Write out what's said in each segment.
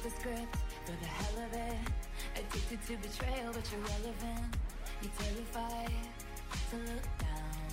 the script for the hell of it. Addicted to betrayal, but you're relevant. You're terrified to look down.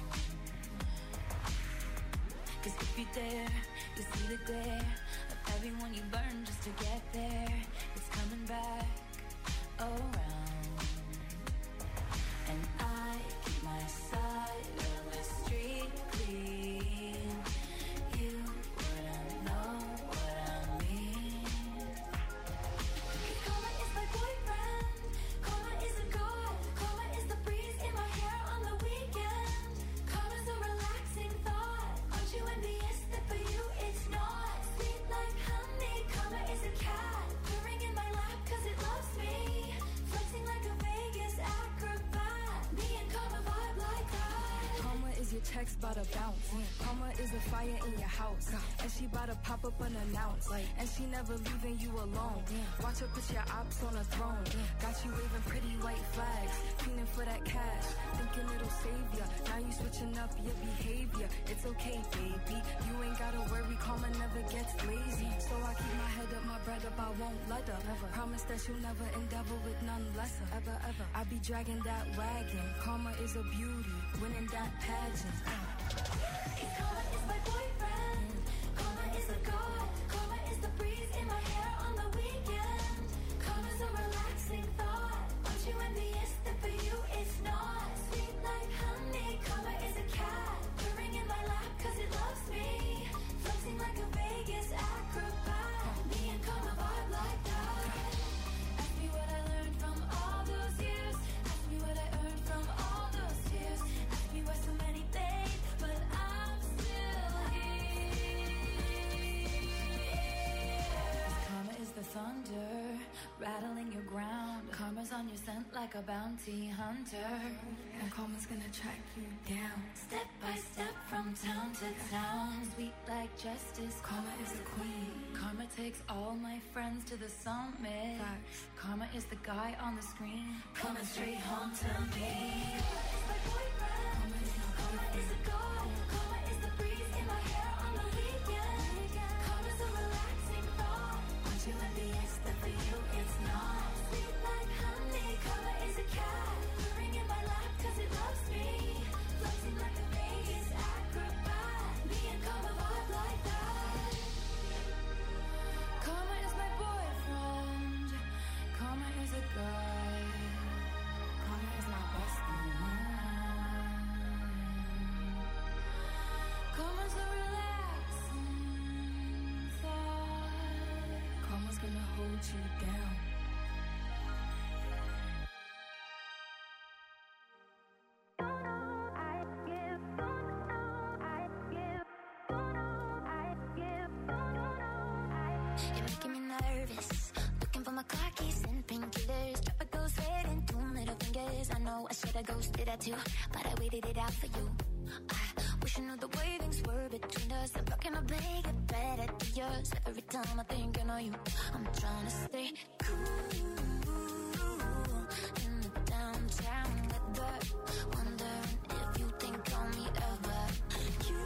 Cause if you dare, you see the glare of everyone you burn just to get there. It's coming back around. And I keep my side of the street clean. You wouldn't know what I mean. Karma is my boyfriend. Karma is a god. Karma is the breeze in my hair on the weekend. Karma's a relaxing thought. Aren't you envious that for you it's not? Sweet like honey. Karma is a cat purring in my lap cause it loves me. Flexing like a Vegas acrobat. Me and Karma vibe like that. Karma is your checks bout to bounce. Karma is a fire in your house. And she bout to pop up unannounced. And she never leaving you alone. Watch her put your ops on a throne. Got you waving pretty white flags. Feeling for that cash. Thinking it'll save ya. Now you switching up your behavior. It's okay, baby. You ain't gotta worry. Karma never gets lazy. So I keep my head up, my bread up. I won't let her. Promise that you'll never endeavor with none lesser. Ever. I be dragging that wagon. Karma is a beauty. Winning that pageant. Karma is my boyfriend. Karma is a god. Karma is the breeze in my hair on the weekend. Karma's a relaxing thought. Aren't you envious that for you it's not? Sweet like honey. Karma is a cat purring in my lap cause it loves me. Flexing like a Vegas acrobat. Me and Karma vibe like that. Ask me what I learned from all those years. Ask me what I earned from all those tears. Ask me why so many days, but I'm still here. Karma is the thunder rattling your ground. Karma's on your scent like a bounty hunter. And karma's gonna track you down. Step by step from town to town. Sweet like justice. Karma is the queen. Karma takes all my friends to the summit. Facts. Karma is the guy on the screen coming straight home to me. Karma is my boyfriend. Karma is a god. Karma is the breeze in my hair on the weekend. Karma's a relaxing thought. Aren't you envious that for you it's not? Sweet like honey. Karma is a cat purring in my lap cause it loves me. Flexing like a Vegas acrobat. Me and Karma vibe like that. Karma is my boyfriend. Karma is a guy. Karma is my bestie. Karma's a relaxing thought. Karma's gonna hold you down. You're making me nervous. Looking for my car keys and painkillers. Drop a ghost head and 2 middle fingers. I know I should've ghosted that too, but I waited it out for you. I wish I knew the way things were between us. I'm talking to make it better to yours. Every time I think I know you, I'm trying to stay cool in the downtown weather. Wondering if you think on me ever. You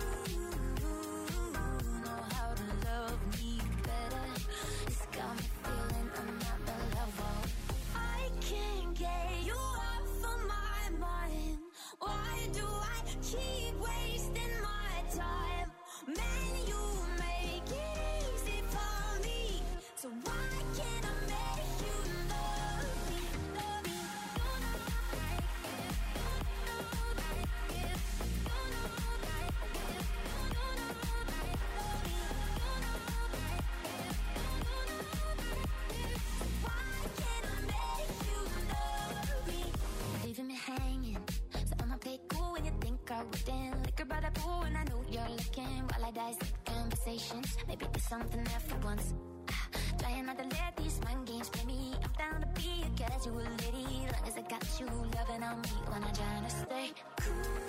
know how to love me better. It's got me feeling I'm not the level. I can't get you off of my mind. Why do I keep wasting my time? Man, you make it easy for me. So why can't I make you love me? Love me. You know I get. You know I get. You know I get. You know I love me. You know I get. You know I get. So why can't I make you love me? You're leaving me hanging. So I'ma play cool when you think I wouldn't. Liquor by the pool and I know you're looking. While I dissect conversations, maybe there's something there for once. Trying not to let these mind games play me. I'm down to be a casual lady, long as I got you loving on me when I'm trying to stay cool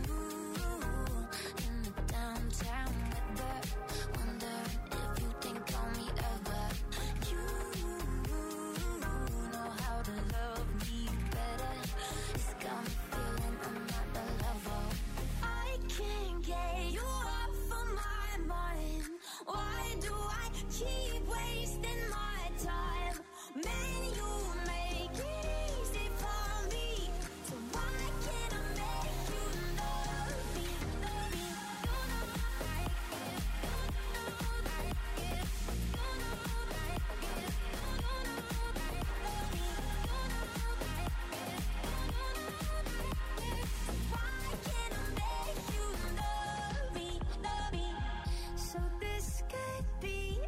in the downtown weather. Wondering if you think on me ever. You know how to love me better. It's got me feeling I'm not the level. I can't get you off of my mind. Why do I keep wasting my time?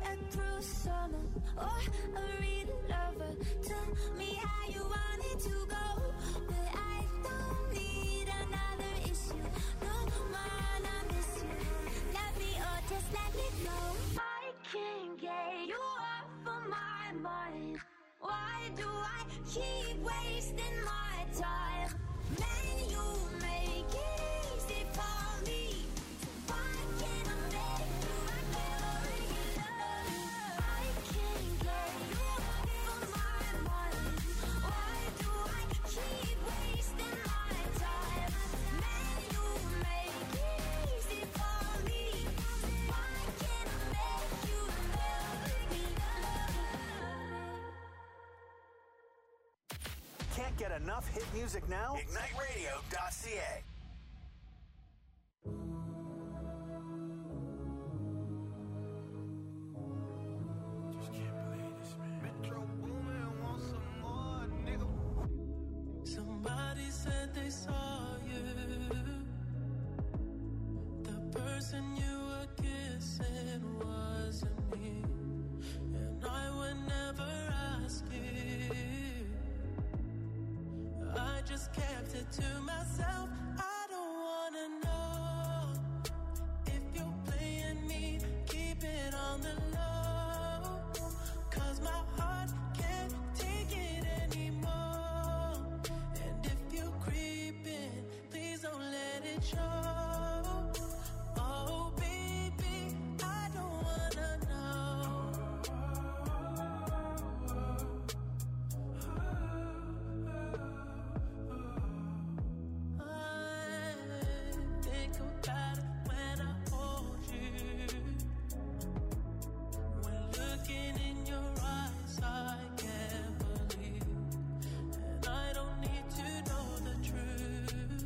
get through summer. Or a real lover. Tell me how you want it to go. But I don't need another issue. No man, I miss you. Love me or just let me go. I can't get you off of my mind. Why do I keep wasting my time? Man, you make it easy for me. Why can't I make you my regular? I can't get you off of my mind. Why do I keep wasting my time? Man, you make it easy for me. Why can't I make you Can't get enough hit music now? IgniteRadio.ca. Just can't believe this, man. Metro Boomin want some more, nigga. Somebody said they saw you. The person you were kissing wasn't me. And I would never ask you. I just kept it to myself. I don't wanna know if you're playing me. Keep it on the low, 'cause my heart can't take it anymore. And if you're creeping, please don't let it show. Oh baby, I don't wanna know. Think about it when I hold you. When looking in your eyes, I can't believe. And I don't need to know the truth.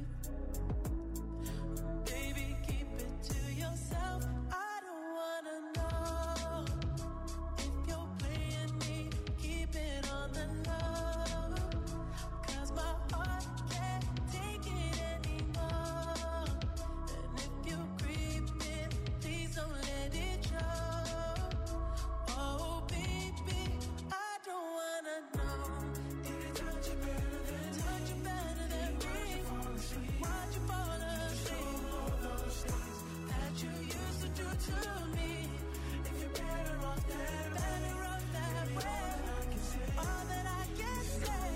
Baby, keep it to yourself. I don't wanna know if you're playing me. Keep it on the low, 'cause my heart can't take it anymore. And if you're creeping, please don't let it show. Oh baby, I don't wanna know. Did it touch you better than me? Touch you better than me? Why'd you fall asleep? All those things that you used to do to me. If you're better off that way, all that I can say,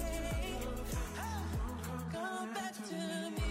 come back to me.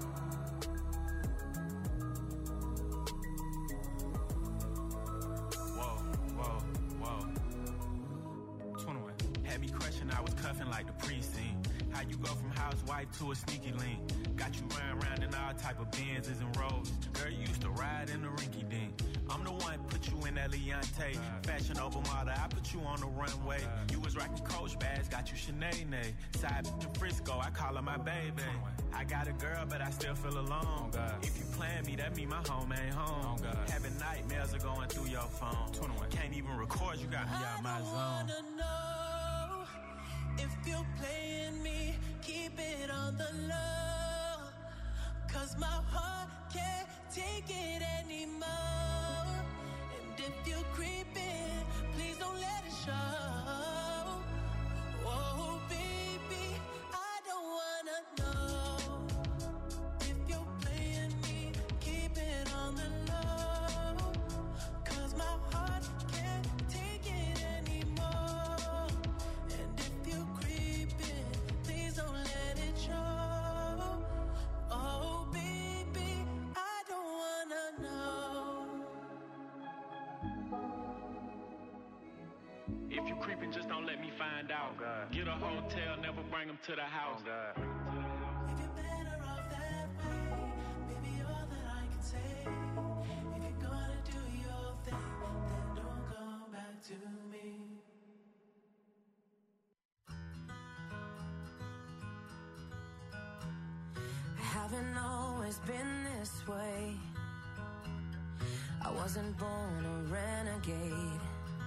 Whoa, whoa, whoa. 21. Had me crushing, I was cuffing like the precinct. How you go from housewife to a sneaky link? Got you round in all type of Benzes and Rolls. Girl, you used to ride in the rinky dink. I'm the one put you in that Leontay. Fashion over model, I put you on the runway. You was rocking Coach bags, got you Sinead. Side to Frisco, I call her my baby. I got a girl, but I still feel alone. If you plan me, that mean my home ain't home. Having nightmares are going through your phone. Can't even record, you got me out my I zone. wanna know if you're playing me. Keep it on the low, 'cause my heart can't take it anymore. And if you're creeping, please don't let it show. Oh baby, I don't wanna know if you're playing me. Keep it on the low, 'cause my heart can't take it anymore. And if you're creeping, please don't let it show. Oh baby, I don't wanna know. If you creeping, just don't let me find out. Get a hotel, never bring them to the house. If you're better off that way, baby, all that I can say. If you're gonna do your thing, then don't come back to me. I haven't always been this way. I wasn't born a renegade.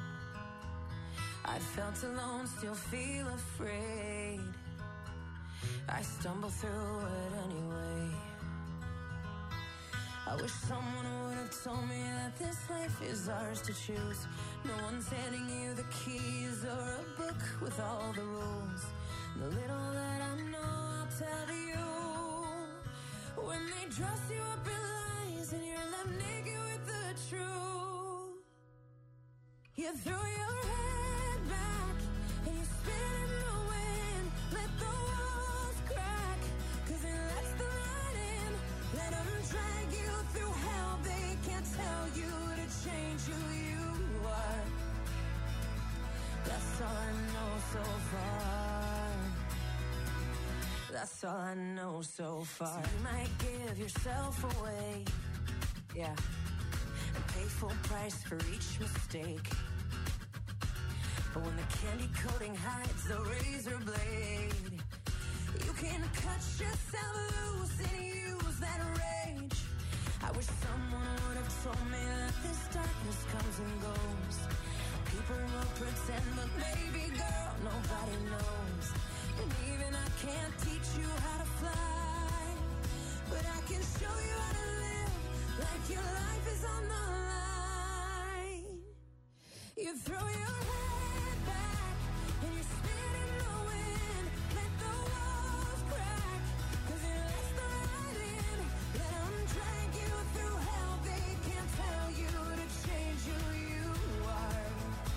I felt alone, still feel afraid. I stumble through it anyway. I wish someone would have told me that this life is ours to choose. No one's handing you the keys or a book with all the rules. The little that I know, I'll tell you. When they dress you up in lies and you're left naked with the truth, you throw your head back and you spin in the wind. Let the walls crack, 'cause it lets the light in. Let them drag you through hell. They can't tell you to change who you are. That's all I know so far. That's all I know so far. So you might give yourself away, yeah, and pay full price for each mistake. But when the candy coating hides the razor blade, you can cut yourself loose and use that rage. I wish someone would have told me that this darkness comes and goes. People will pretend, but baby girl, nobody knows. And even I can't teach you how to fly, but I can show you how to live like your life is on the line. You throw your head back and you spin in the wind. Let the walls crack, 'cause it lets the light in. Let them drag you through hell. They can't tell you to change who you are.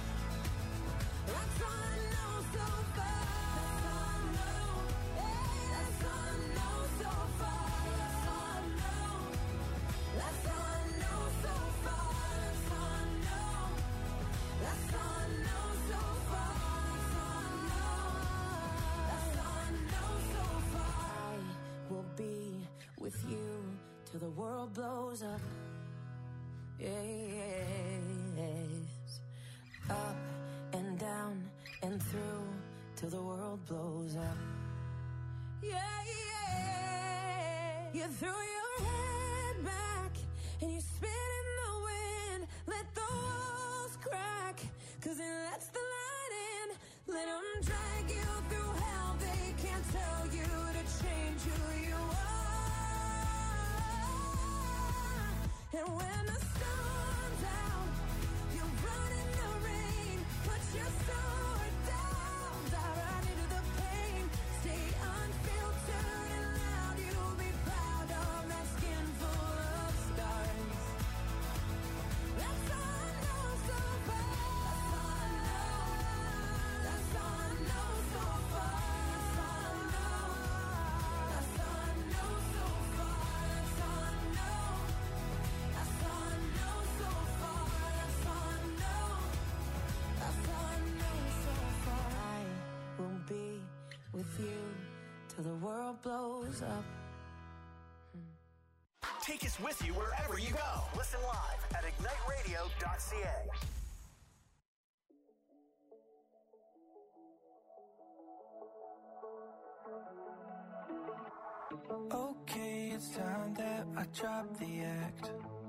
That's all I know so far. That's all I know. Hey, that's all I know so far. That's all I know. That's all I know so far. That's all I know. That's all I know so far. That's all I know. That's all I know so far. I will be with you till the world blows up. Yes. Up and down and through till the world blows up. Yeah, yeah. You throw your head back and you spin in the wind. Let the walls crack, 'cause it lets the light in. Let them drag you through hell. They can't tell you to change who you are. And when the sun's out, you run in the rain. Put your sword down, dive right into the pain. Stay unfiltered and loud. You'll be proud of that skin full of scars. That's all I know so far. That's all I know. That's all I know so far. That's all I know. That's all I know so far. That's all I know. That's all I know so far. That's all I know. That's all I know so far. I will be with you till the world blows up. Take us with you wherever you go. Listen live at igniteradio.ca. Okay, it's time that I drop the act.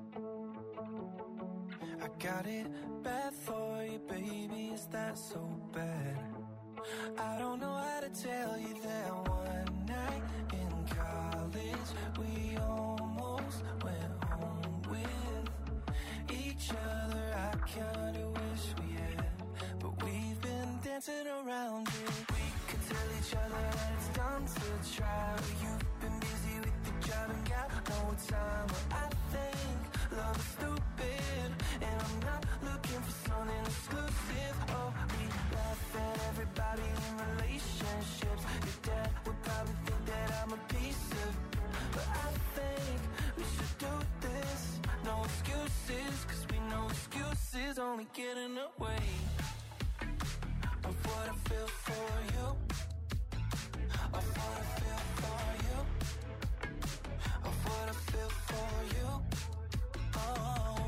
I got it bad for you, baby, is that so bad? I don't know how to tell you that one night in college we almost went home with each other. I kinda wish we had, but we've been dancing around it. We could tell each other that it's time to try. You've been busy with the job and got no time. But I think love is stupid, and I'm not looking for something exclusive. Oh, we laugh at everybody in relationships. Your dad would probably think that I'm a piece of, but I think we should do this. No excuses, 'cause we know excuses only get in the way of what I feel for you. Of what I feel for you. Of what I feel for you. Oh,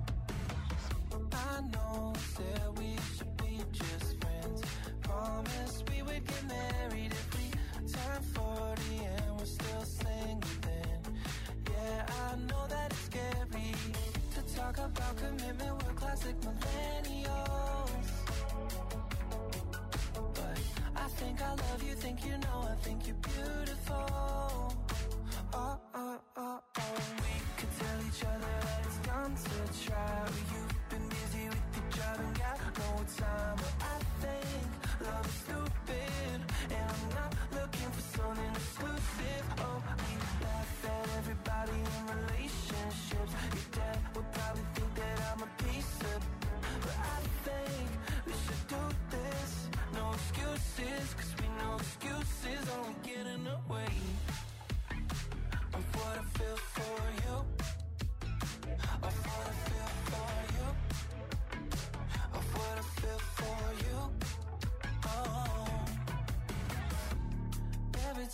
I know that we should be just friends. Promised we would get married if we turn 40 and we're still single then. Yeah, I know that it's scary to talk about commitment. We're classic millennials, but I think I love you, think you know, I think you're beautiful. Oh, oh, oh, oh. We could tell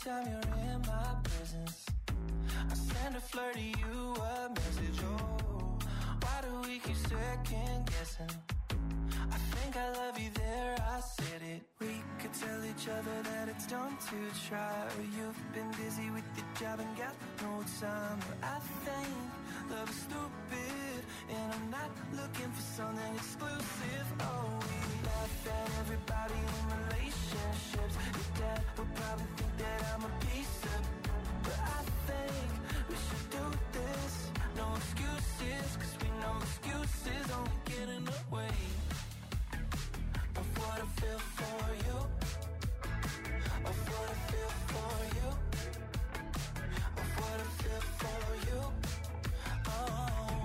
time you're in my presence, I send a flirt to you a message. Oh, why do we keep second guessing? I think I love you there, I said it. We could tell each other that it's dumb to try, or you've been busy with your job and got no time. But I think love is stupid, and I'm not looking for something exclusive. Oh, we laugh at everybody in relationships. Your dad would probably think that I'm a piece of, but I think we should do this. No excuses, cause we know excuses only get in the way of what I feel for you, of what I feel for you, of what I feel for you. Oh.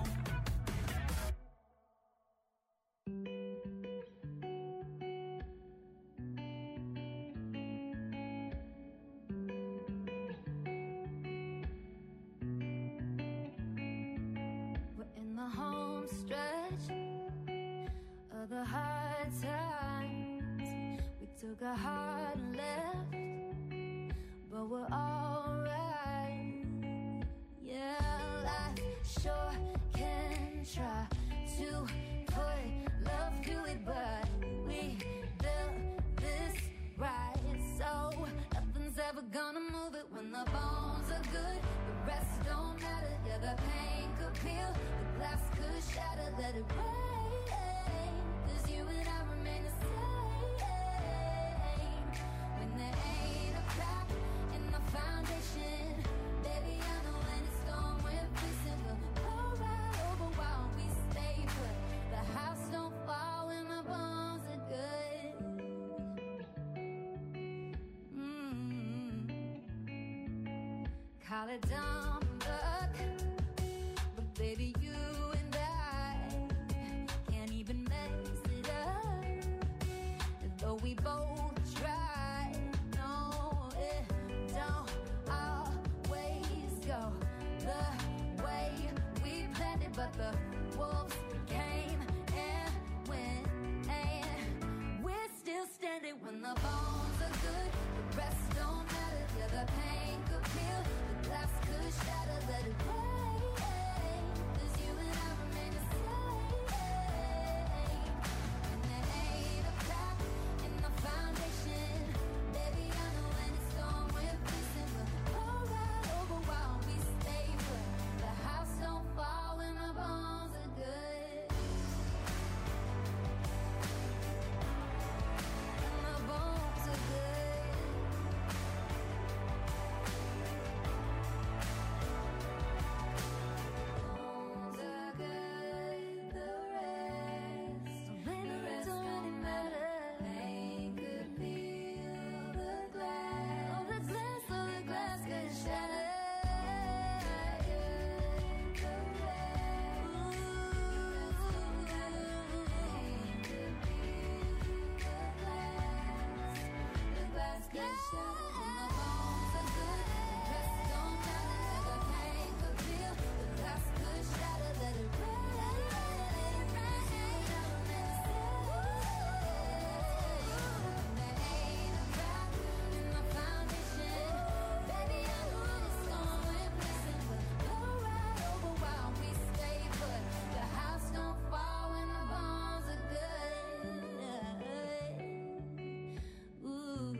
We're in the home stretch of the hard times. We took a hard left, but we're alright. Yeah, life sure can try to put love to it, but we built this right, so nothing's ever gonna move it. When the bones are good, the rest don't matter. Yeah, the pain could peel, the glass could shatter. Let it rain, cause you and I remain the same. When there ain't a crack in the foundation, baby, I know when it's gone, we're fixing to roll right over while we stay put. The house don't fall when the bones are good. Call it dumb luck, but baby, you and I can't even mess it up. And though we both try, no, it don't always go the way we planned it. But the wolves came and went, and we're still standing. When the bones are good, the rest don't matter. Yeah, the pain could peel, the glass could shatter. Let it rain, cause you and I remain the same. And there ain't a crack in the foundation, baby, I know when it's gone, we're fixing to roll right over while we stay put. The house don't fall when the bones are good. And the bones are good. Bones are good, the rest don't really matter. Pain could peel the glass, oh, the glass could shatter. The glass could shatter. When the bones are good, the rest don't matter. The pain could peel, the glass could shatter. Let it rain, there ain't a crack in the foundation, baby, I know when it's gone, we're blessing. We'll go right over while we stay put. The house don't fall when the bones are good. Ooh.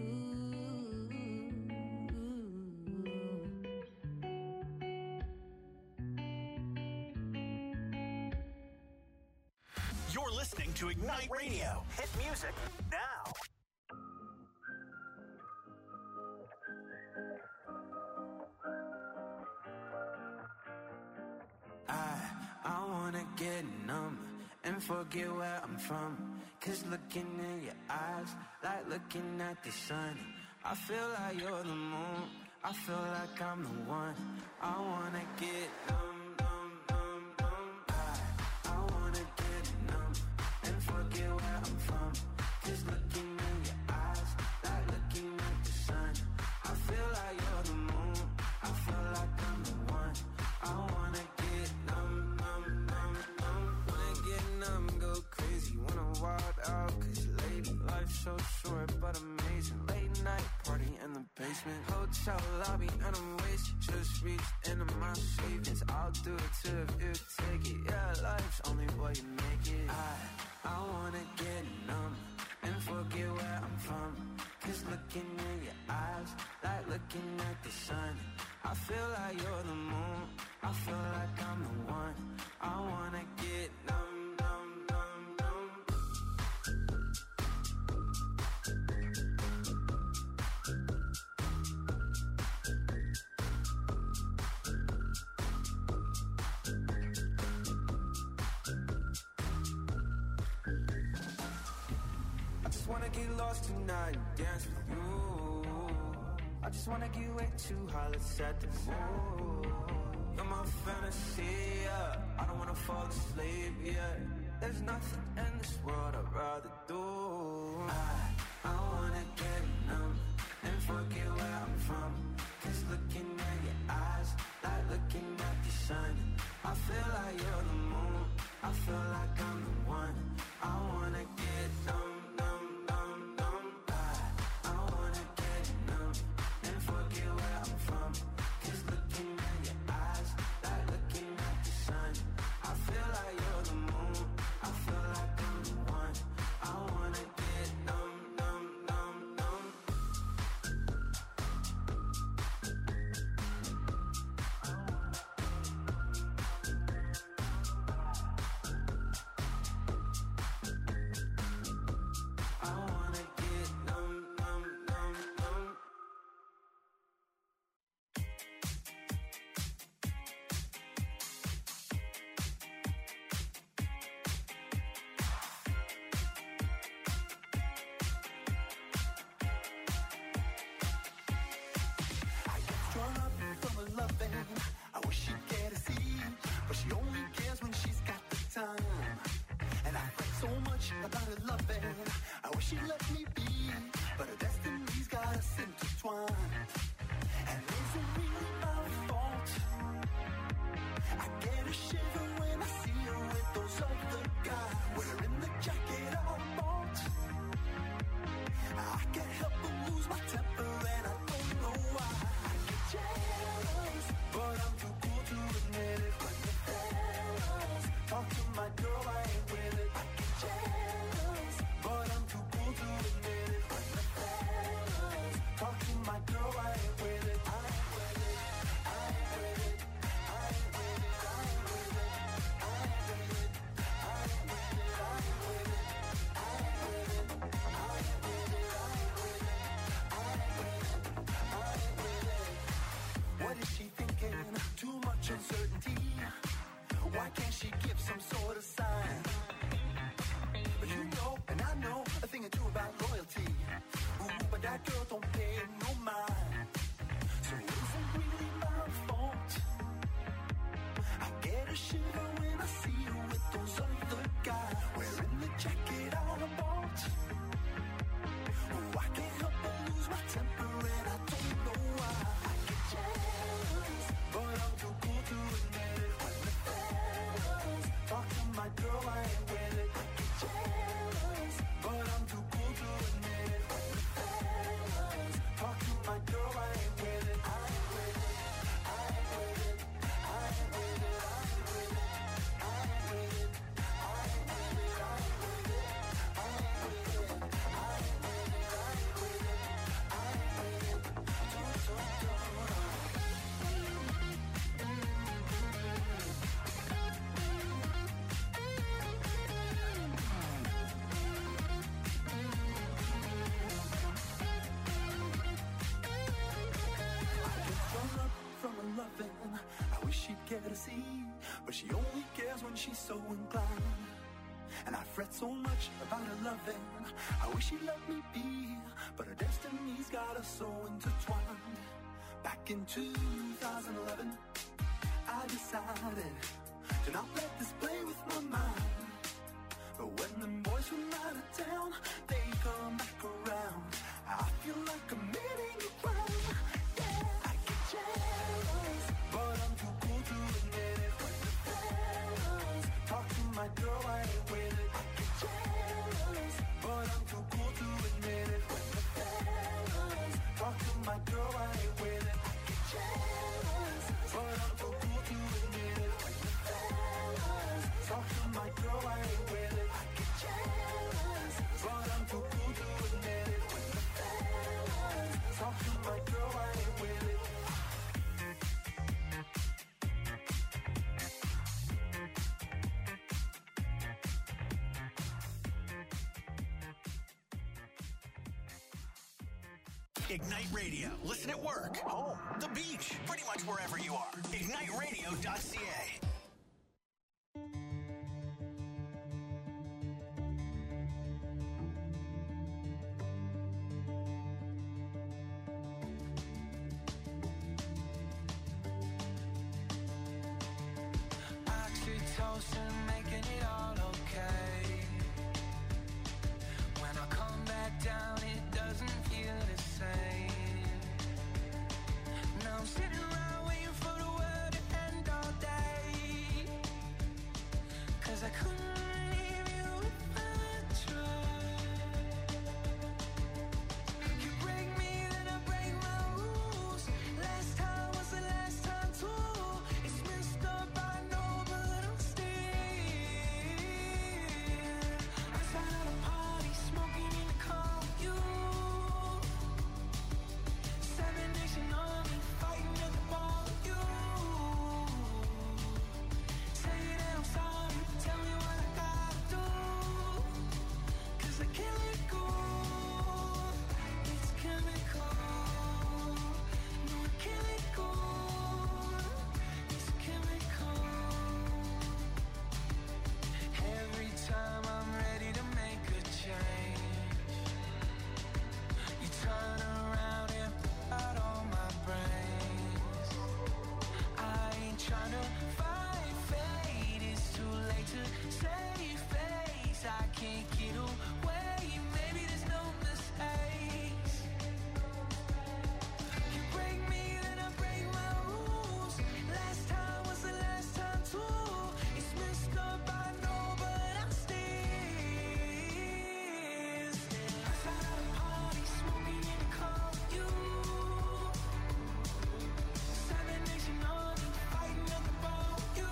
You're listening to Ignite Radio. Hit music now. I wanna get numb and forget where I'm from. Cause looking in your eyes, like looking at the sun. I feel like you're the moon, I feel like I'm the one. I wanna get numb, numb, numb, numb. I wanna get numb and forget where I'm from. Cause looking in your eyes, like looking at the sun. I feel like you're the moon, I feel like I'm the one. I wanna get numb, numb, numb, numb. Wanna get numb, go crazy, wanna wild out. Cause lady, life's so short but amazing. Late night party in the basement. basement. Hotel lobby and I'm wasted. Just reached into my savings. I'll do it too if you take it. Yeah, life's only what you make it. I wanna get numb and forget where I'm from. Cause looking in your eyes, like looking at the sun. I feel like you're the moon, I feel like I'm the one. I wanna get numb, numb, numb, numb. I just wanna get lost tonight and dance with you. I just wanna get way too high, let's set the mood. You're my fantasy, yeah. I don't wanna fall asleep, yeah. There's nothing in this world I'd rather do. I wanna get numb and forget where I'm from. Cause looking at your eyes, like looking at the sun. I feel like you're the moon, I feel like I'm the one. I wanna get numb. I wish she'd get a seat, but she only cares when she's got the time. And I fret so much about her loving. I wish she'd let me be, but her destiny's got us intertwined. And is it really my fault? I get a shiver when I see her with those other guys, wearing the jacket I bought. I can't help but lose my temper, and I don't know why. I get jealous, but I'm too cool to admit it. When the fellas talk to my girl, I ain't with it. I get jealous, but I'm too cool to admit it. When the fellas talk to my girl, I ain't with it. I ain't with it. I ain't with it. I ain't with it. I ain't with it. I ain't with it. I ain't with it. I ain't with it. I ain't with it. I ain't with it. I ain't with it. I ain't with it. I ain't with it. What is she thinking? Too much uncertainty. Why can't she give some sort of sign? But you know, and I know a thing or two about loyalty. Ooh, but that girl don't pay no mind. So is it really my fault? I get a shiver when I see her with those other guys, wearing the jacket I bought. Oh, I can't help but lose my temper, and I don't know why. I get jealous, but I'm too cool to admit it. When the fellas talk to my girl, I ain't with it. I get jealous, but I'm too cool to admit it. When the fellas talk to my girl, I ain't with it. I ain't with it. I ain't with it. I ain't with it. I ain't with it. I ain't with it. I ain't with it. I ain't with it. I ain't with it. I ain't with it. I ain't with it. I ain't with it. From her loving, I wish she'd get a seat, but she only cares when she's so inclined. And I fret so much about her loving. I wish she'd let me be, but her destiny's got us so intertwined. Back in 2011, I decided to not let this play with my mind. But when the boys from out of town, they come back around, I feel like committing a crime. Yeah, I get jealous, but I'm too cool to admit it. When the fellas talk to my girl, I ain't with it. I get jealous, but I'm too cool to admit it. When the fellas talk to my girl, Ignite Radio. Listen at work, home, the beach, pretty much wherever you are. IgniteRadio.ca. Oxytocin, making it all okay. When I come back down, it doesn't feel the same. Now I'm sitting around waiting for the world to end all day. 'Cause I couldn't leave you if I tried. You break me, then I break my rules. Last time was the last time too. It's messed up, I know, but I'm still outside of the party, smoking in the car with you. Seven Nation Army, fighting at the bar with you. Say that I'm sorry, tell me what I gotta do. 'Cause I can't let go. It's chemical. No, I can't let go. It's chemical. Every time I'm ready to make a change, you turn around and put out all my brains. I ain't trying to fight fate, it's too late to save face. I can't get away, maybe there's no mistakes. You break me, then I break my rules. Last time was the last time too. It's messed up, I know, but I'm still outside of the party, smoking in the car with you. Seven Nation Army, fighting at the bar with you.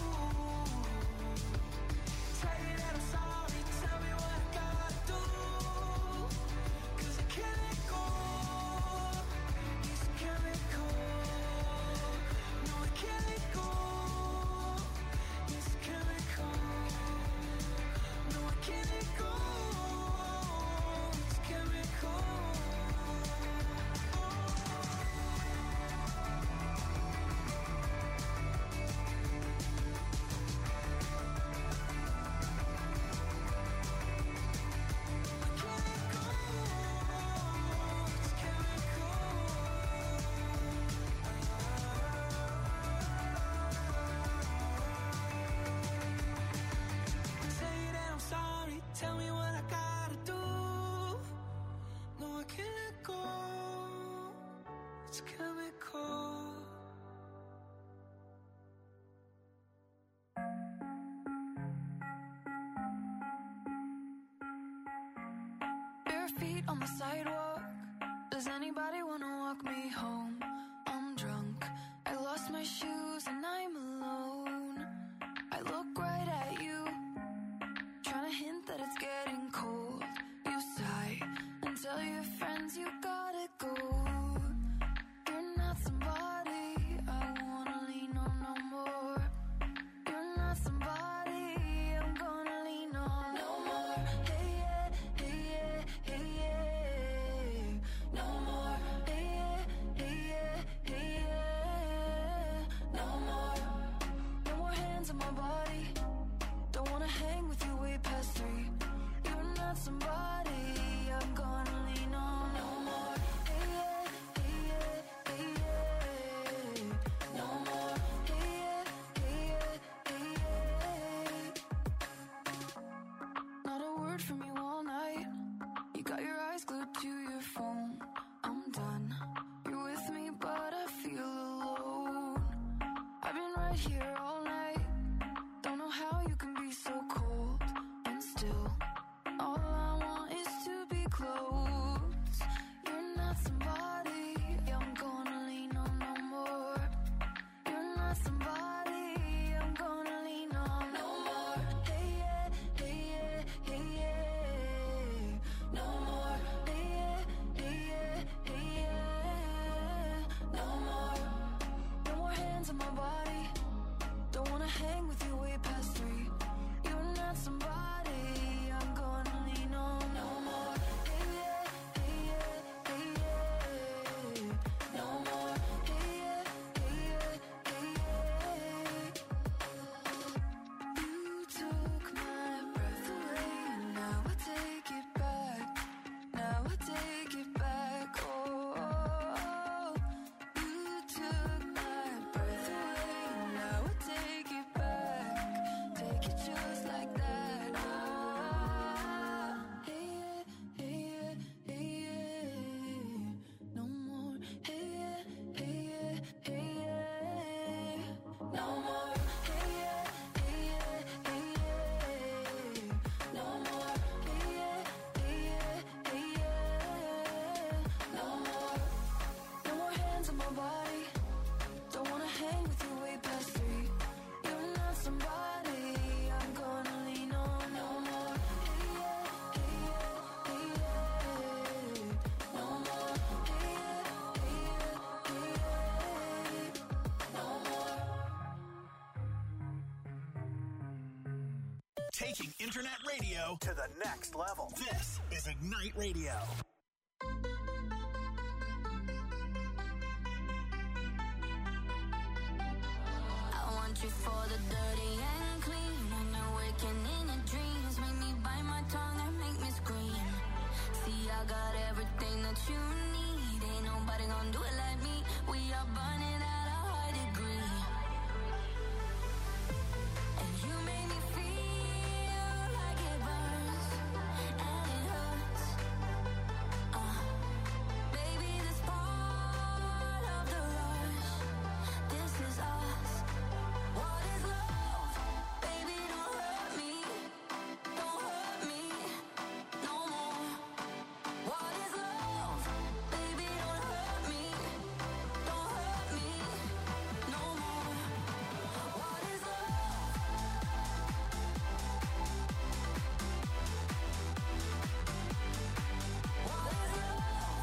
Say that I'm sorry, tell me what I gotta do. 'Cause I can't let go. It's chemical. No, I can't let go. It's chemical. No, I can't let go. It's chemical. Say that I'm sorry, tell me what I gotta do. No, I can't let go. It's chemical. Bare feet on the sidewalk. Does anybody wanna walk me home? I'm drunk. I lost my shoes and I'm alone. I look right at you, trying to hint that it's getting cold. You sigh and tell your friends you gotta go. You're not somebody I wanna lean on no more. You're not somebody I'm gonna lean on no more. Hey yeah, hey yeah, hey yeah. No more. Hey yeah, hey yeah, hey yeah. No more. No more hands on my body. Don't wanna hang with you way past 3. You're not somebody I'm gonna lean on no more. Hey yeah, hey yeah, hey yeah. No more. Hey yeah, hey yeah, hey yeah. Not a word from you all night. You got your eyes glued to your phone. I'm done. You're with me, but I feel alone. I've been right here all night. Don't know how you can be so cold and still. All I want is to be close. You're not somebody I'm gonna lean on no more. You're not somebody I'm gonna lean on no more. Hey yeah, hey yeah, hey yeah. No more. Hey yeah, hey yeah, hey yeah. No more. No more hands on my body. Don't wanna hang with you way past 3. You're not somebody I'm gonna lean on no more. Hey yeah. Taking internet radio to the next level. This is Ignite Radio. I want you for the dirty and clean. When you're waking in your dreams, make me bite my tongue and make me scream. See, I got everything that you need. Ain't nobody gonna do it like me. We are burning at a high degree. And you make me feel like it burns and it hurts. Baby, this part of the rush. This is us. What is love? Baby, don't hurt me. Don't hurt me no more. What is love? Baby, don't hurt me. Don't hurt me no more. What is love? What is love?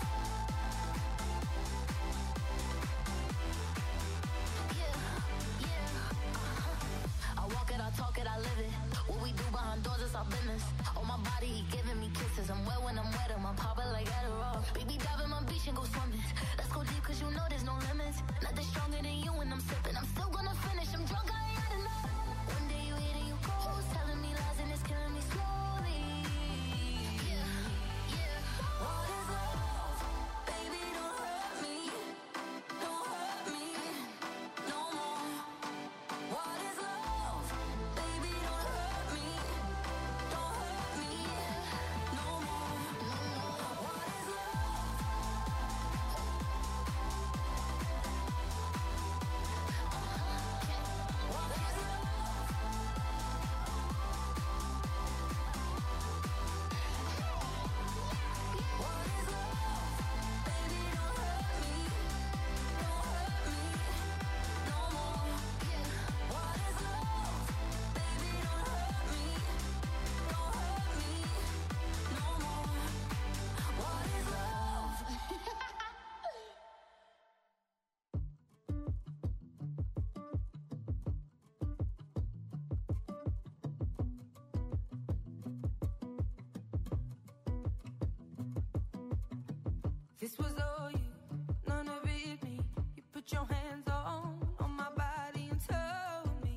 Yeah. I walk it, I talk it, I live it. What we do behind doors is our business. On my body, he giving me kisses. I'm wet when I'm wet, I'm popping like Adderall. Baby, dive in my beach and go swimming. Let's go deep, cause you know there's no limits. Nothing stronger than you when I'm sipping. I'm still gonna finish, I'm drunk, I ain't had enough. One day you hit and you close, telling me lies and it's killing me slowly. Yeah, yeah. What is love? Baby, don't hurt me. Don't hurt me no more. What is love? Baby, don't hurt me. Don't hurt me no more. What is love? What is love? What is love? Baby, don't hurt me. Don't hurt me no more. What is love? Baby, don't hurt me. Don't hurt me no more. What is love? This was all you, none of it me. You put your hands on my body and told me.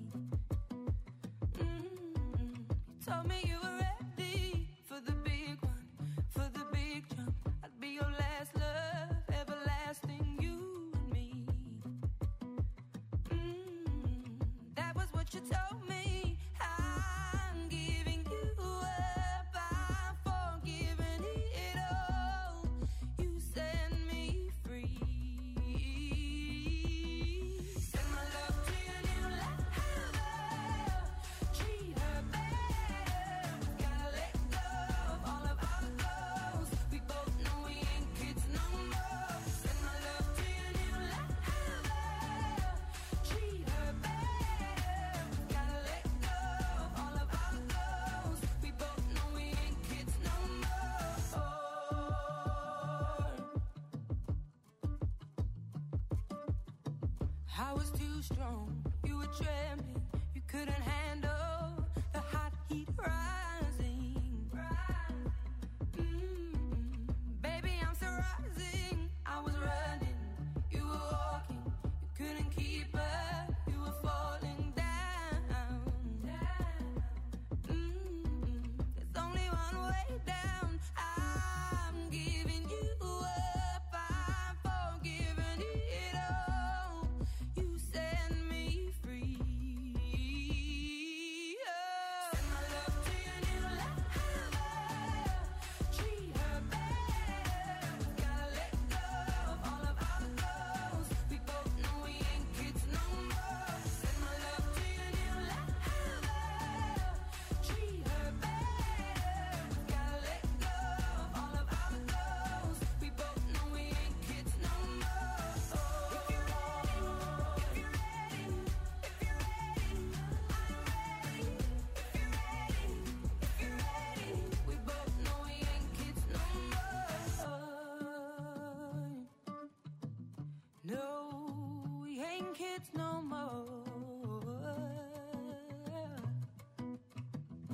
You told me you were ready for the big one, for the big jump. I'd be your last love, everlasting, you and me. That was what you told me. I'm giving you up, I'm forgiving it all. You set me free. Send my love to your new lover. Treat her better. Gotta let go of all of our goals. We both know we ain't kids no more. Send my love to your new lover. Treat her better. Gotta let go of all of our goals. We both know we ain't kids no more. I was too strong, you were trembling, you couldn't handle the hot heat rising. Baby, I'm still rising. I was running, you were walking, you couldn't keep up, you were falling down. There's only one way down. I'm giving you up, I'm forgiving it all. You set me free. Send my love to your new lover. Treat her better. Gotta let go of all of our goals. We both know we ain't kids no more. Send my love to your new lover. Treat her better. Gotta let go of all of our goals. We both know we ain't kids no more. If you're ready, if you're ready, if you're ready, I'm ready. If you're ready, if you're ready, we both know we ain't kids no more. No, we ain't kids no more.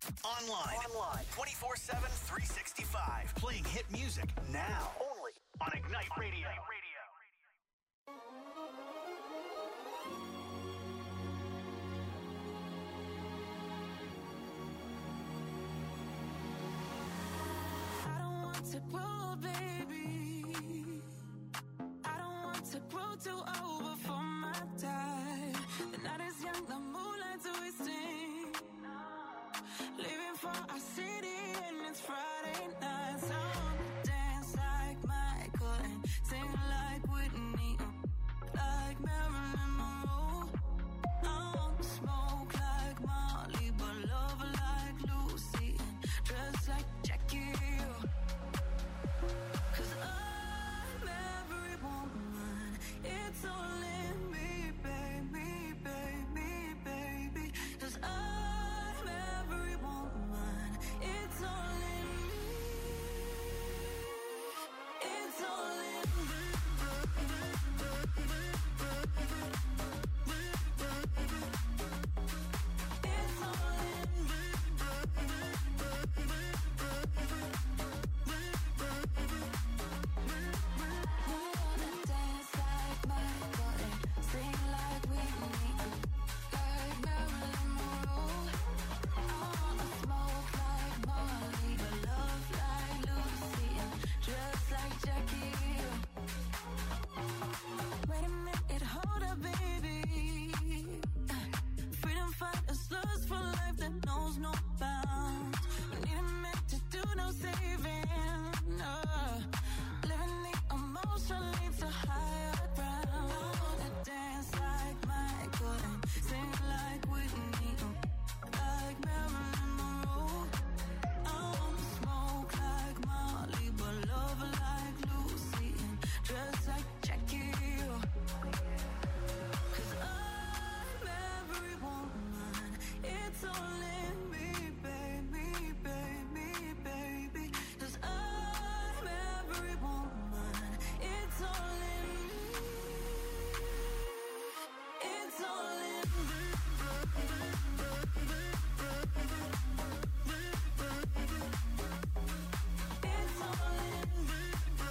Online. 24/7, 365. Playing hit music now. Only on Ignite Radio. I don't want to grow, baby. I don't want to grow too old before my time. The night is young, the moonlight's wasting. Leaving for our city and it's Friday night. So I wanna dance like Michael and sing like Whitney, like Marilyn Monroe. I want to smoke like Molly, but love like Lucy and dress like Jackie. 'Cause I'm every woman, it's all in me, baby, baby, baby. 'Cause I'm every woman, it's all in me, it's all in me. It's all in me. We wanna dance like Michael and sing like Whitney, like Marilyn Monroe. I wanna smoke like Molly, but love like Lucy and dress like Jackie. Wait a minute, hold up, baby. Freedom fighters lust for life that knows no bounds. We need a man to do no saving. Living the emotion leads to higher ground. I wanna dance like Michael and sing like Whitney, like Marilyn Monroe. I wanna smoke like Molly, but love like Lucy and dress like Jackie. 'Cause I'm every woman, it's all in me, baby, baby, baby. 'Cause I'm every woman, it's all in me, it's all in me. It's all in me.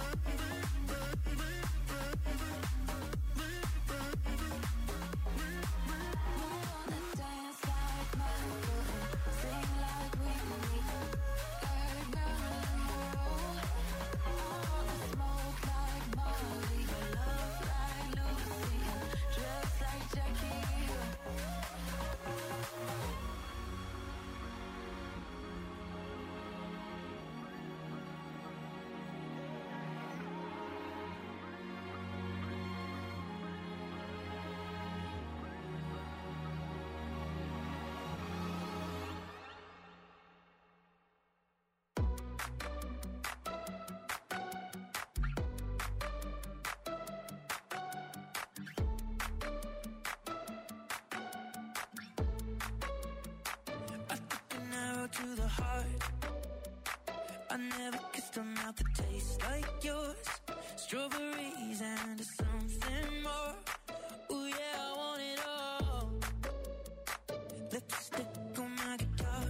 We wanna dance like Michael and sing like Whitney, like Marilyn Monroe. I wanna smoke like Molly, but love like Lucy and dress like Jackie. I took an arrow to the heart. I never kissed a mouth that tastes like yours. Strawberries and something more. Ooh yeah, I want it all. Lipstick on my guitar.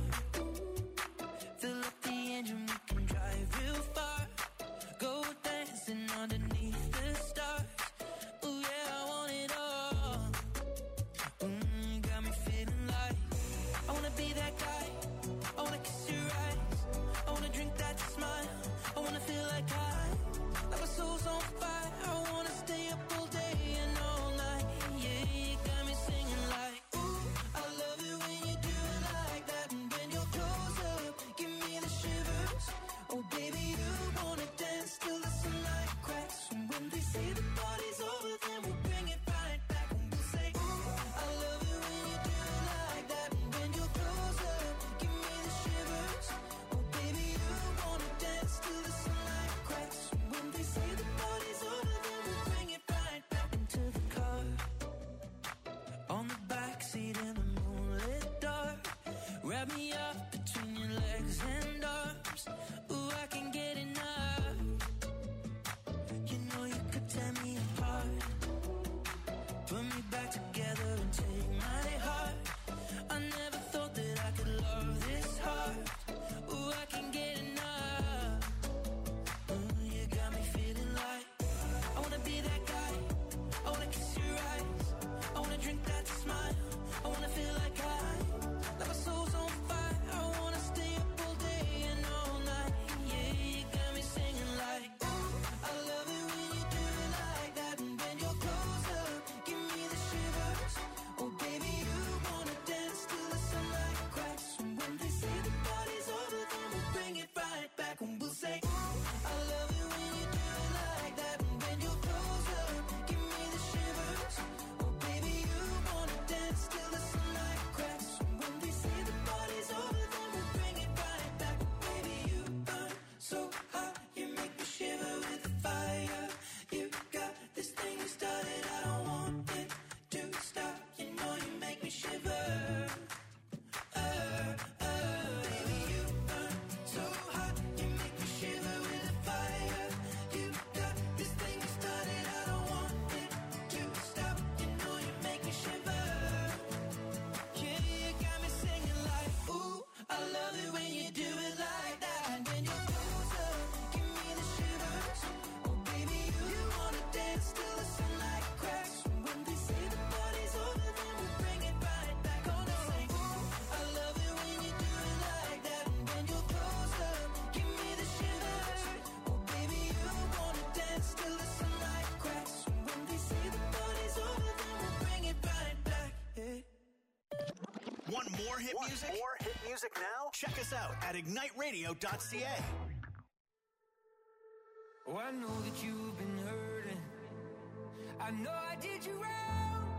Fill up the engine, we can drive real far. Go dancing underneath the stars. Ooh yeah, I want it all. Got me feeling like I wanna be that guy. I wanna kiss your eyes. I wanna drink that smile. I wanna feel like my soul's on fire. I wanna stay up all day and all night. Yeah, you got me singing like, ooh, I love it when you do it like that. And when you're close up, give me the shivers. Oh baby, you wanna dance till the sunlight cracks. And when they say the party's over, then we'll bring it right back. And we'll say, ooh, I love it when you do it like that. And when you're close up, give me the shivers. Oh baby, you wanna dance till the sunlight cracks. And when they say the party's over, then we'll bring it right back into the car. On the backseat in the moonlit dark. Wrap me up between your legs and arms. Ooh, I can get enough. You know you could tear me apart. Put me back together and take my heart. I never thought that I could love this hard. Want more hit music? More hit music now? Check us out at igniteradio.ca. Oh, I know that you've been hurting. I know I did you wrong.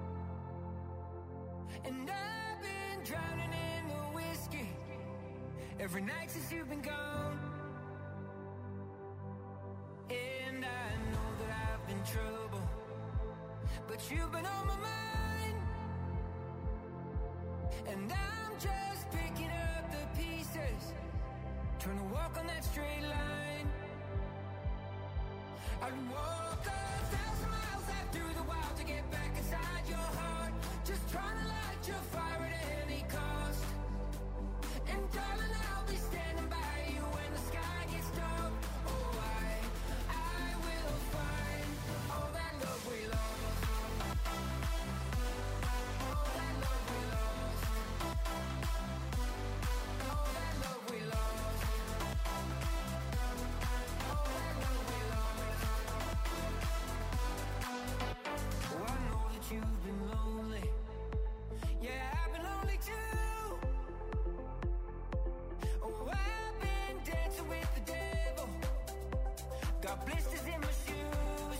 And I've been drowning in the whiskey every night since you've been gone. And I know that I've been trouble, but you've been on my mind. And I'm just picking up the pieces, trying to walk on that straight line. I'd walk 1,000 miles out through the wild to get back inside your heart, just trying to light your fire at any cost. And darling, I'll be standing by you when the sky gets dark. Oh, I will find all that love we lost. All that love we lost. All that love we lost. All that love we lost. Oh, I know that you've been lonely. Yeah, I've been lonely too. Oh, I've been dancing with the devil. Got blisters in my shoes.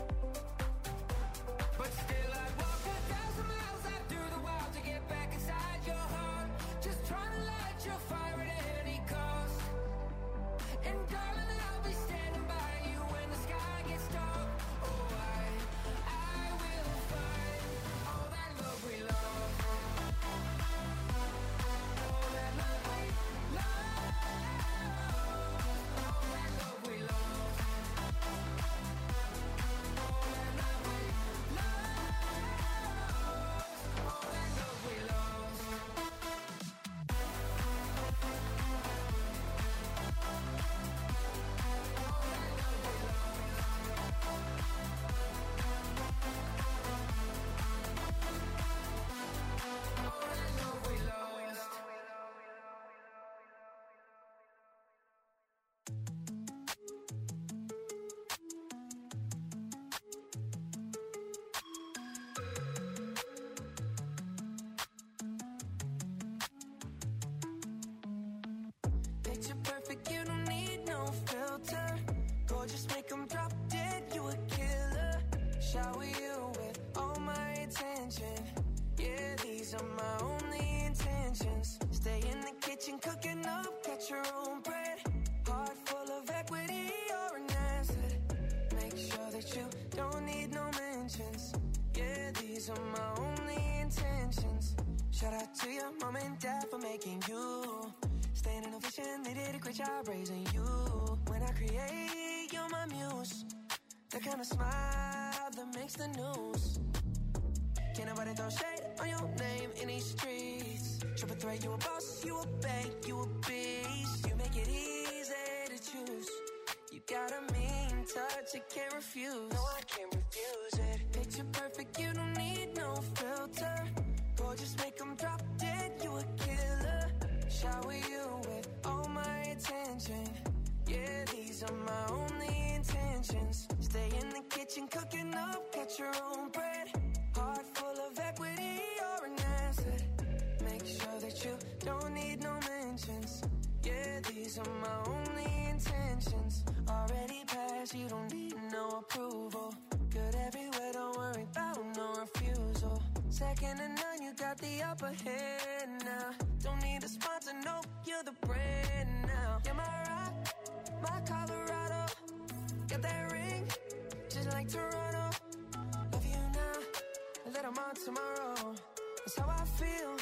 But still I'd walk 1,000 miles out through the wild to get back inside your heart, just trying to light your fire at any cost. And darling, I'll be standing by you when the sky gets dark. Oh, I will find all that love we lost. All that love we lost. All that love we lost. All that love we lost. All that love we lost. All that love we lost. Picture perfect, you don't need no filter. Gorgeous, make them drop dead, you a killer. Shower you with all my attention. Yeah, these are my only intentions. Stay in the kitchen, cooking up, get your own bread. Heart full of equity, you're an asset. Make sure that you don't need no mentions. Yeah, these are my only intentions. Shout out to your mom and dad for making you. Staying in ovation, they did a great job raising you. When I create, you're my muse. The kind of smile that makes the news. Can't nobody throw shade on your name in these streets. Triple threat, you a boss, you a bank, you a beast. You make it easy to choose. You got a mean touch, you can't refuse. No, I can't refuse it. Picture perfect, you don't need no filter. Gorgeous, make them drop dead, you a killer. Shower you with all my attention. Yeah, these are my only intentions. Stay in the kitchen, cooking up, get your own bread. Heart full of equity, you're an asset. Make sure that you don't need no mentions. Yeah, these are my only intentions. Already passed, you don't need no approval. Good everywhere, don't worry about no refusal. Second to none, you got the upper hand now. Don't need a sponsor, no, you're the brand now. You're my rock, my Colorado. Got that ring, just like Toronto. Love you now, and let 'em on tomorrow. That's how I feel.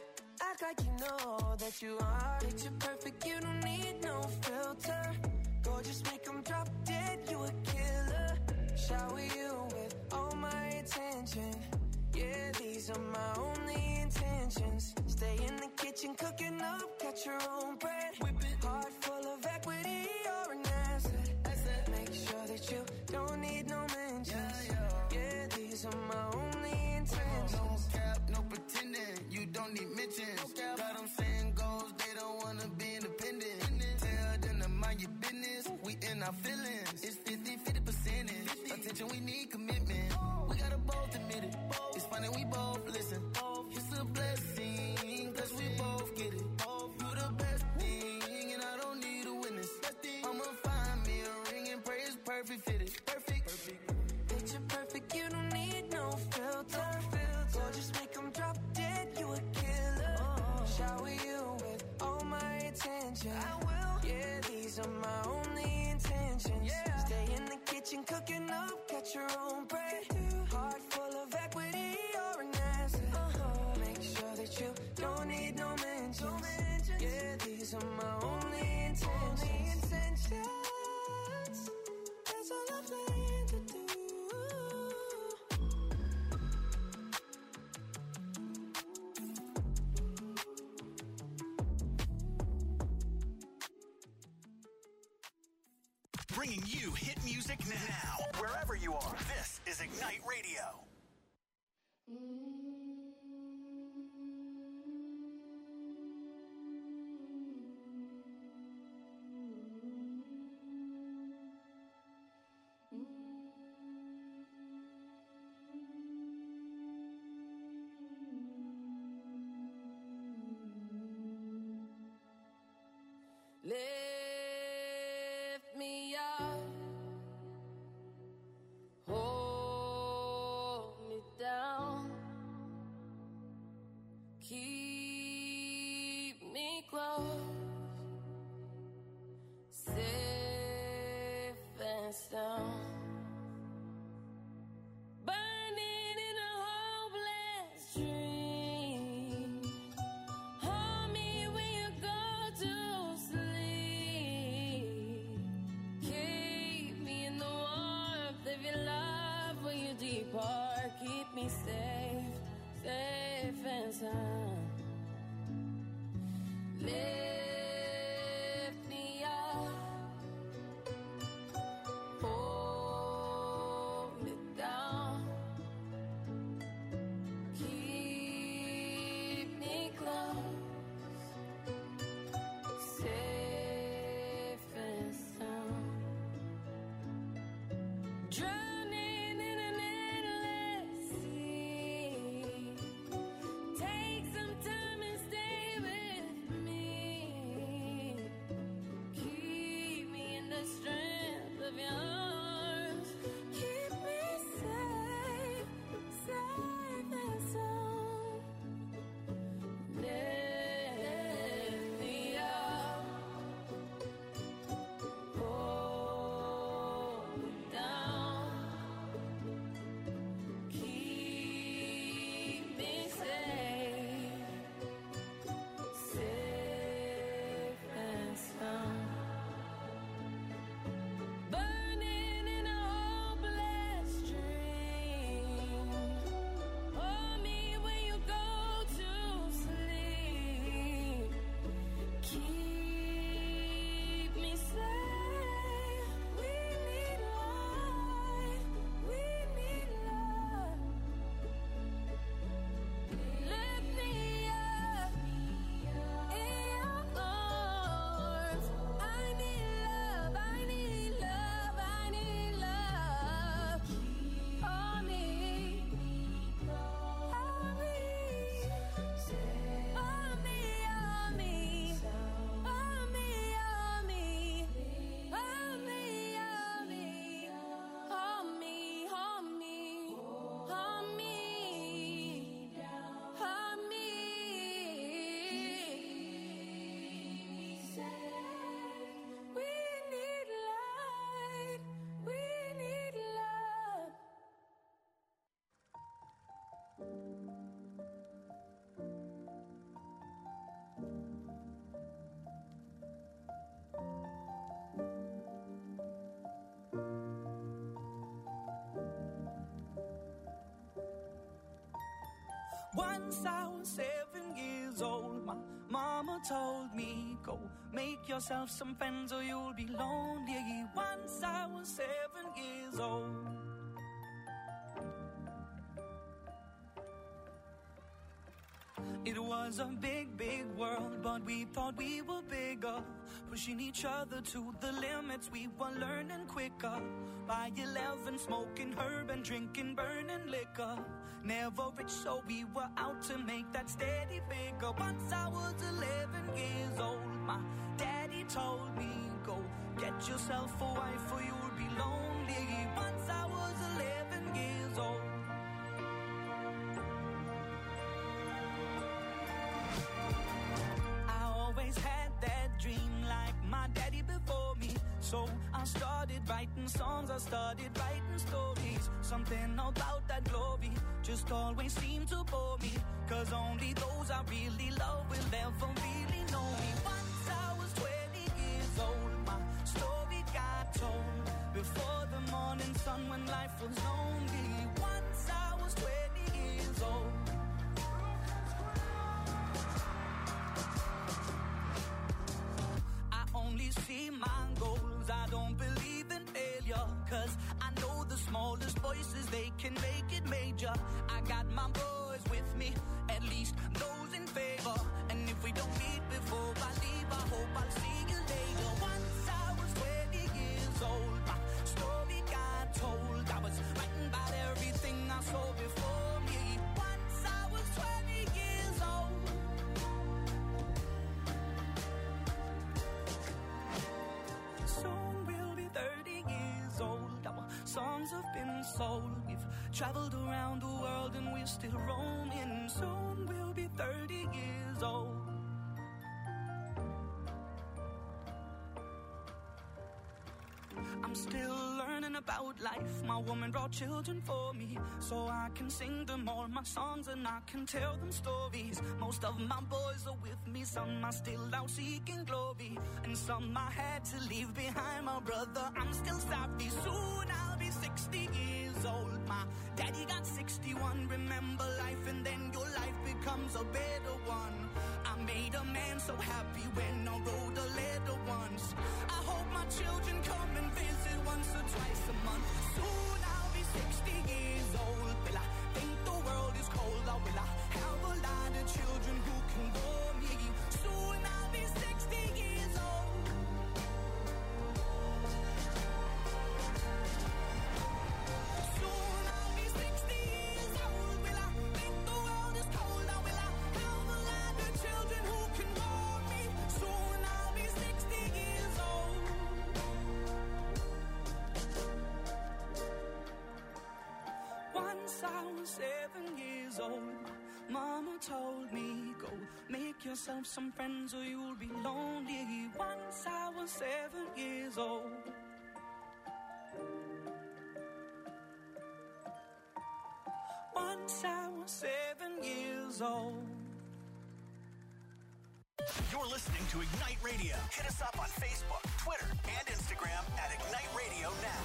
Act like you know that you are. Picture perfect, you don't need no filter. Gorgeous, make 'em drop dead, you a killer. Shower you with all my attention. Yeah, these are my only intentions. Stay in the kitchen, cooking up, get your own bread. Heart full of equity, you're an asset. Make sure that you don't need no mentions. Yeah, these are my only intentions. No cap, no pretending, you don't need mentions. Got them saying goals, they don't wanna be independent. Tell them to mind your business, we in our feelings. It's 50-50 percentage. Attention, we need commitment. We gotta both admit it. It's funny, we both listen. It's a blessing. perfect fitted, perfect. Picture perfect, you don't need no filter. Gorgeous, make them drop dead, you a killer. Shower you with all my attention. I will. Yeah, these are my only intentions. Yeah. Stay in the kitchen, cooking up, catch your own bread. Heart full of equity, you're an asset. Make sure that you don't need no mentions. Yeah, these are my only intentions. That's all I plan to do. Bringing you hit music now. Wherever you are, this is Ignite Radio. Lift me up, hold me down, keep me close, safe and sound. Burning in a hopeless dream. Hold me when you go to sleep. Keep me in the warmth of your love when you depart. Keep me safe, safe and sound. Lift me up, hold me down, keep me close, safe and sound. Drowning in an endless sea. Take some time and stay with me. Keep me in the strength of your arms. Keep me safe, safe and sound. Lift me up, hold me down, keep me safe, safe and sound. Burning in a hopeless dream. Hold me when you go to sleep. Keep me safe. We need light. We need love. Lift me up in your arms. I need love. I need love. I need love. Hold me. Hold me. Hold me. Hold me. Hold me. Hold me. Hold me. Hold me. Hold me. Hold me. Hold me. We need light. We need love. Once I was 7 years old, my mama told me, go make yourself some friends or you'll be lonely. Once I was 7 years old. It was a big, big world, but we thought we were bigger. Pushing each other to the limits, we were learning quicker. By 11, smoking herb and drinking burning liquor. Never rich, so we were out to make that steady figure. Once I was 11 years old, my daddy told me, go get yourself a wife or you'll be lonely. lonely. Once I was 11 years old. I always had that dream like my daddy before me. So I started writing songs, I started writing stories. Something about that glory just always seemed to bore me. Cause only those I really love will ever really know me. Once I was 20 years old, my story got told. Before the morning sun when life was lonely. Once I was 20 years old. I only see my goals, I don't believe in failure. Cause I know the smallest voices, they can make it major. I got my boys with me, at least those in favor. And if we don't meet before I leave, I hope I'll see you later. Once I was 20 years old, my story got told. I was writing about everything I saw before me. Once I was 20 years old. Soon we'll be 30 years old. Our songs have been sold. We've traveled around the world and we're still roaming. Soon we'll be 30 years old. I'm still learning about life. My woman brought children for me, so I can sing them all my songs and I can tell them stories. Most of my boys are with me, some are still out seeking glory, and some I had to leave behind. My brother, I'm still sorry. Soon I'll be 60 years old. My daddy got 61. Remember life and then your life becomes a better one. I made a man so happy when I wrote a letter once. I hope my children come and visit once or twice a month. Soon I'll be 60 years old. Will I think the world is cold, or will I have a lot of children who can bore me? Soon I'll be 60 years old. Soon I'll be 60 years old. Will I think the world is cold, or will I have a lot of children who can bore me? Soon I'll be 60 years old. Once I was 7 years old, Mama told me, go make yourself some friends or you'll be lonely. Once I was 7 years old. Once I was 7 years old. You're listening to Ignite Radio. Hit us up on Facebook, Twitter, and Instagram at Ignite Radio Now.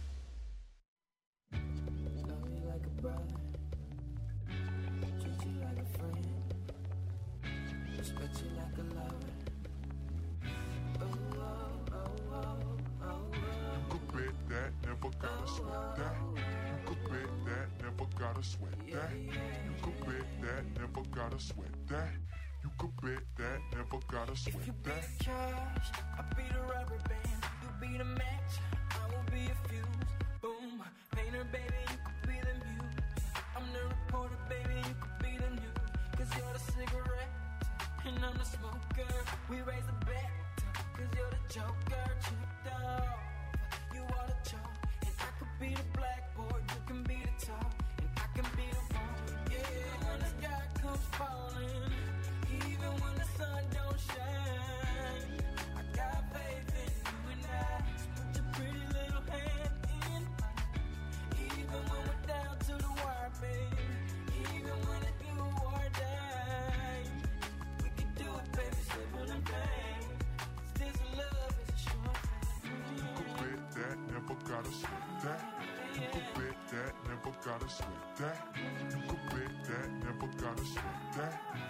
Love you like a brother, treat you like a friend, respect you like a lover. Oh, oh, oh, oh, oh, You could bet that, never gotta sweat that. You could bet that, never gotta sweat that. You could bet that, never gotta sweat that. You could bet that, never gotta If sweat you be that. the cash, I'll be the rubber band. You be the match, I will be a fuse. Boom, painter, baby, you could be the muse. I'm the reporter, baby, you could be the news. Cause you're the cigarette, and I'm the smoker. We raise the bet, cause you're the joker. Chipped off, you are the chalk. And I could be the blackboard, you can be the top. And I can be the one, yeah, when the sky comes falling. Even when the sun don't shine, I got faith in you and I. Put your pretty little hand in mine. Even when we're down to the wire, babe. Even when it's do or die, we can do it, baby, simple and plain. 'Cause this love is a short thing. You could bet that, never gotta sweat that. You could bet that, never gotta sweat that. You could bet that, never gotta sweat that.